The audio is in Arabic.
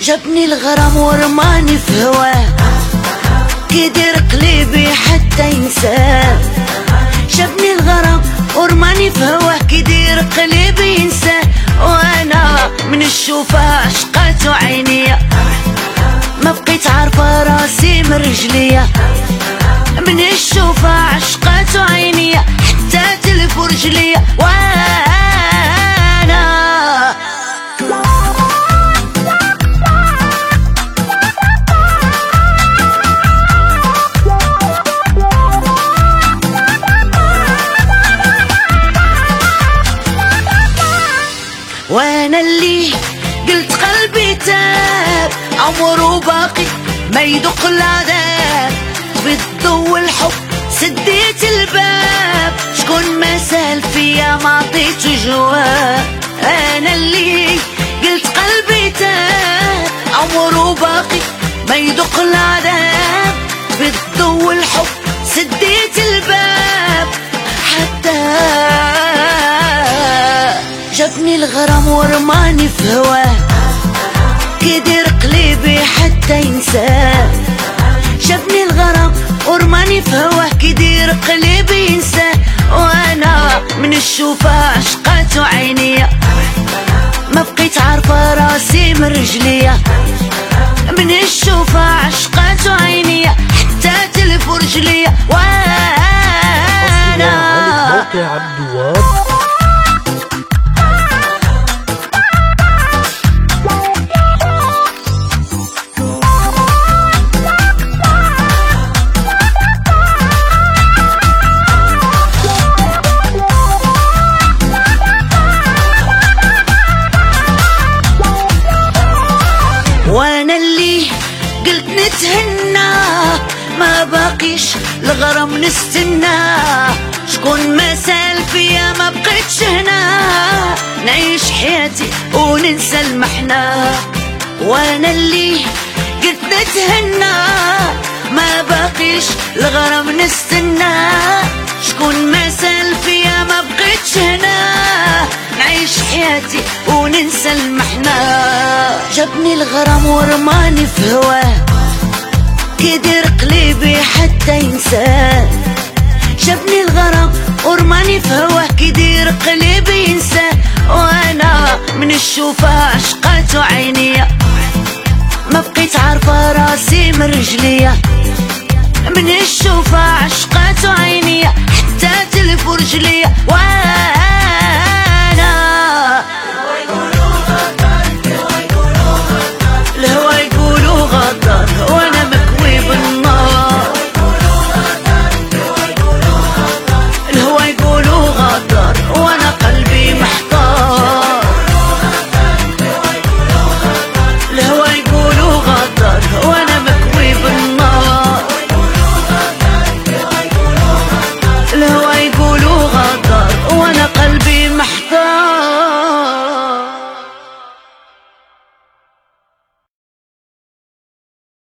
جابني الغرام ورماني في هواه، كيدير قلبي حتى ينساه. جابني الغرام ورماني في هواه، كيدير قلبي ينساه. وانا من الشوفة عشقاتو عينيا، ما بقيت عارفة راسي من رجليا. من الشوفة عشقاتو عينيا، حتى تلف رجليا. وانا اللي قلت قلبي تاب، عمره باقي ما يدق العذاب. بالضو الحب سديت الباب، شكون ما سال فيا ما عطيته جواب. انا اللي قلت قلبي تاب، عمره باقي ما يدق العذاب. بالضو الحب سديت الباب، حتى جابني الغرام ورماني في هواه، كيدير قلبي حتى ينساه. جابني الغرام ورماني في هواه، كيدير قلبي ينساه. وانا من الشوفة عشقاتو عينيا، ما بقيت عارفة راسي من رجليا. من الشوفة عشقاتو عينيا، حتى تلف رجليا. وانا موقع الدواب. وانا اللي قلت نتهنى، ما باقيش الغرام نستنى. شكون ما سال فيا ما بقيتش هنا، نعيش حياتي وننسى المحنة. وانا اللي قلت نتهنى، ما باقيش الغرام نستنى. شكون ما سال فيا ما بقيتش هنا، نعيش حياتي وننسى المحنة. جابني الغرام ورماني في هواه، كيدير قلبي حتى ينساه. جابني الغرام ورماني في هواه، كيدير قلبي ينساه. وانا من الشوفة عشقاتو عينيا، ما بقيت عارفة راسي من رجليا. من الشوفة عشقاتو عينيا، حتى تلف رجليا.